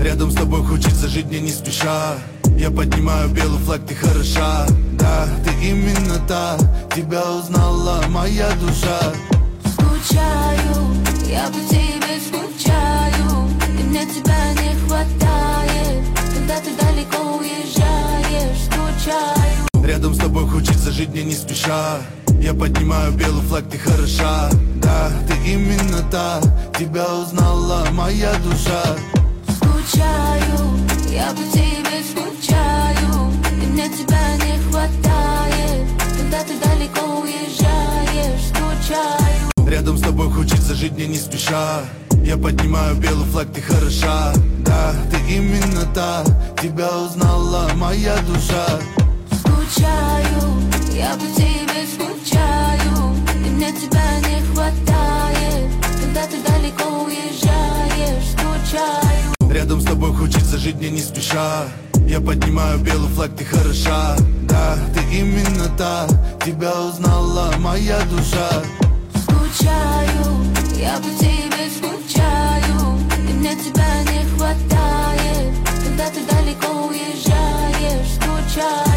Рядом с тобой хочется жить мне не спеша. Я поднимаю белый флаг, ты хороша. Да, ты именно та, тебя узнала моя душа. Скучаю, я по тебе скучаю, и мне тебя не хватает, когда ты далеко уезжаешь. Скучаю. Рядом с тобой хочется жить мне не спеша. Я поднимаю белый флаг, ты хороша. Да, ты именно та, тебя узнала моя душа. Скучаю, я по тебе скучаю, и мне тебя не хватает, когда ты далеко уезжаешь. Скучаю. Рядом с тобой хочется жить мне не спеша. Я поднимаю белый флаг, ты хороша. Да, ты именно та, тебя узнала моя душа. Скучаю, я по тебе скучаю, и мне тебя не хватает, когда ты далеко уезжаешь. Скучаю. Рядом с тобой хочется жить мне не спеша. Я поднимаю белый флаг, ты хороша. Да, ты именно та, тебя узнала моя душа. Скучаю, я по тебе скучаю, и мне тебя не хватает, когда ты далеко уезжаешь. Скучаю.